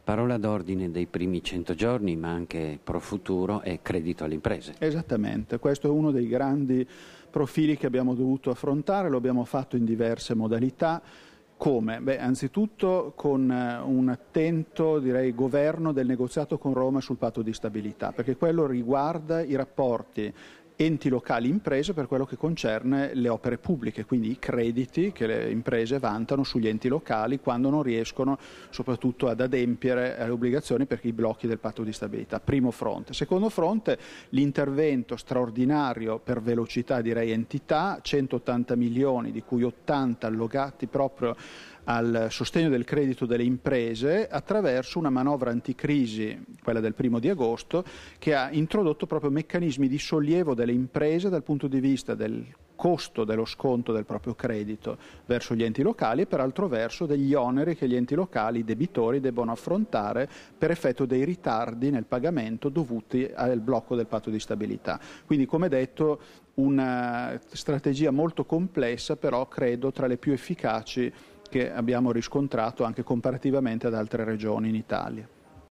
parola d'ordine dei primi 100 giorni, ma anche pro futuro, è credito alle imprese. Esattamente, questo è uno dei grandi profili che abbiamo dovuto affrontare, lo abbiamo fatto in diverse modalità. Come? Anzitutto con un attento, governo del negoziato con Roma sul patto di stabilità, perché quello riguarda i rapporti enti locali imprese per quello che concerne le opere pubbliche, quindi i crediti che le imprese vantano sugli enti locali quando non riescono soprattutto ad adempiere alle obbligazioni per i blocchi del patto di stabilità. Primo fronte. Secondo fronte, l'intervento straordinario per velocità, entità, 180 milioni, di cui 80 allogati proprio al sostegno del credito delle imprese attraverso una manovra anticrisi, quella del 1° agosto, che ha introdotto proprio meccanismi di sollievo delle imprese dal punto di vista del costo dello sconto del proprio credito verso gli enti locali e per altro verso degli oneri che gli enti locali, i debitori, debbono affrontare per effetto dei ritardi nel pagamento dovuti al blocco del patto di stabilità. Quindi, come detto, una strategia molto complessa, però credo tra le più efficaci che abbiamo riscontrato anche comparativamente ad altre regioni in Italia.